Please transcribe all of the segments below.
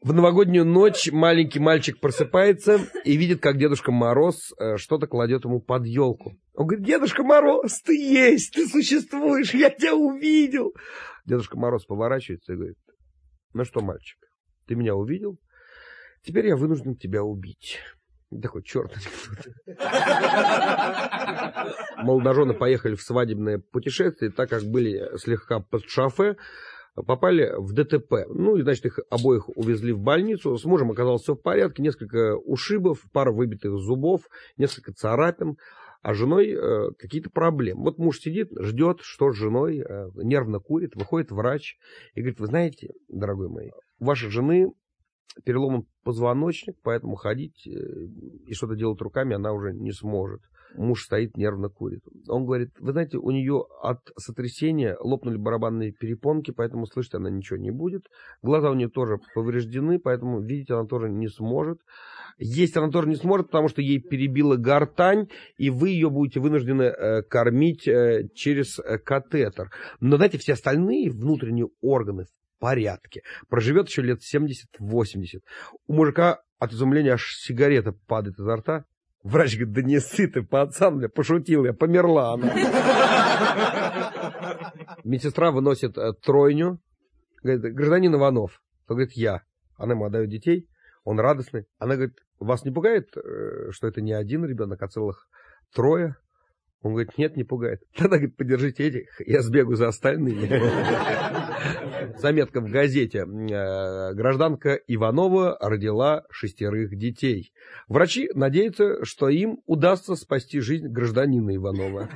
В новогоднюю ночь маленький мальчик просыпается и видит, как Дедушка Мороз что-то кладет ему под елку. Он говорит: Дедушка Мороз, ты есть, ты существуешь, я тебя увидел. Дедушка Мороз поворачивается и говорит: ну что, мальчик, ты меня увидел? Теперь я вынужден тебя убить. Такой черт. Молодожены поехали в свадебное путешествие, так как были слегка под шофе, попали в ДТП. Ну, и, значит, их обоих увезли в больницу. С мужем оказалось все в порядке. Несколько ушибов, пара выбитых зубов, несколько царапин. А с женой какие-то проблемы. Вот муж сидит, ждет, что с женой, нервно курит. Выходит врач и говорит: вы знаете, дорогой мой, у вашей жены переломан позвоночник, поэтому ходить и что-то делать руками она уже не сможет. Муж стоит, нервно курит. Он говорит: вы знаете, у нее от сотрясения лопнули барабанные перепонки, поэтому слышать она ничего не будет. Глаза у нее тоже повреждены, поэтому видеть она тоже не сможет. Есть она тоже не сможет, потому что ей перебила гортань, и вы ее будете вынуждены кормить через катетер. Но, знаете, все остальные внутренние органы в порядке. Проживет еще лет 70-80. У мужика от изумления аж сигарета падает изо рта. Врач говорит: да не ссы ты, пацан, бля, пошутил я, померла она. Медсестра выносит тройню. Говорит: гражданин Иванов. Он говорит: я. Она ему отдает детей. Он радостный. Она говорит: вас не пугает, что это не один ребенок, а целых трое? Он говорит: нет, не пугает. Тогда, говорит, подержите этих, я сбегу за остальными. Заметка в газете. Гражданка Иванова родила 6 детей. Врачи надеются, что им удастся спасти жизнь гражданина Иванова.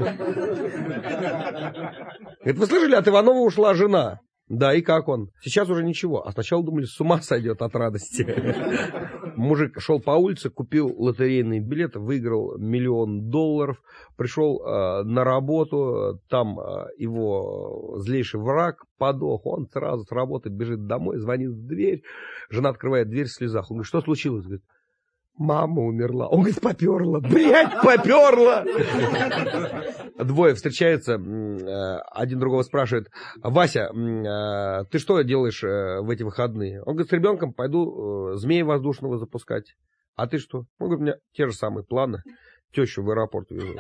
Вы слышали, от Иванова ушла жена? Да, и как он? Сейчас уже ничего. А сначала думали, с ума сойдет от радости. Мужик шел по улице, купил лотерейный билет, выиграл $1 миллион. Пришел на работу, там его злейший враг подох. Он сразу с работы бежит домой, звонит в дверь. Жена открывает дверь в слезах. Он говорит: что случилось? Говорит: мама умерла. Он говорит: поперла. Блядь, поперла. Двое встречаются, один другого спрашивает: Вася, ты что делаешь в эти выходные? Он говорит: с ребенком пойду змея воздушного запускать. А ты что? Он говорит: у меня те же самые планы. Тещу в аэропорт везу.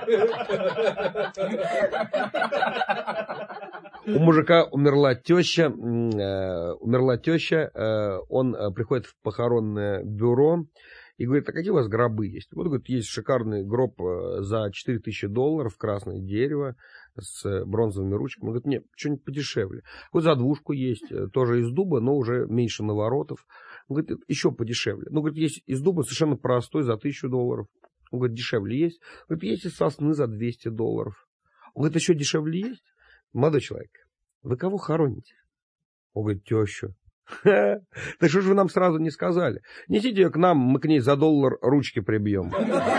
У мужика умерла теща, он приходит в похоронное бюро и говорит: а какие у вас гробы есть? Вот, говорит, есть шикарный гроб за $4000, красное дерево с бронзовыми ручками. Он говорит: нет, что-нибудь подешевле. Вот за двушку есть, тоже из дуба, но уже меньше наворотов. Он говорит: еще подешевле. Ну, говорит, есть из дуба совершенно простой за $1000. Он говорит: дешевле есть. Он говорит: есть из сосны за $200. Он говорит: еще дешевле есть? Молодой человек, вы кого хороните? Он говорит: тещу. Да что же вы нам сразу не сказали? Несите ее к нам, мы к ней за $1 ручки прибьем.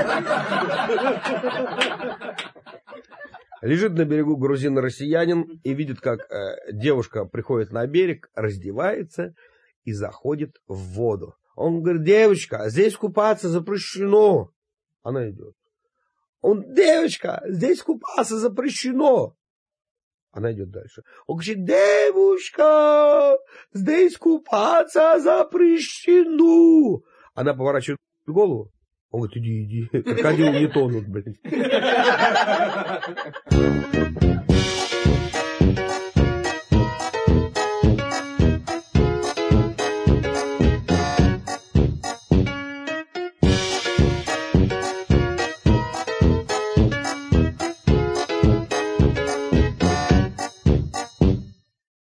Лежит на берегу грузин-россиянин и видит, как девушка приходит на берег, раздевается и заходит в воду. Он говорит: девочка, здесь купаться запрещено. Она идет. Он: девочка, здесь купаться запрещено. Она идет дальше. Он говорит: девушка, здесь купаться запрещено. Она поворачивает голову. Он говорит: иди, крокодилы не тонут, блядь.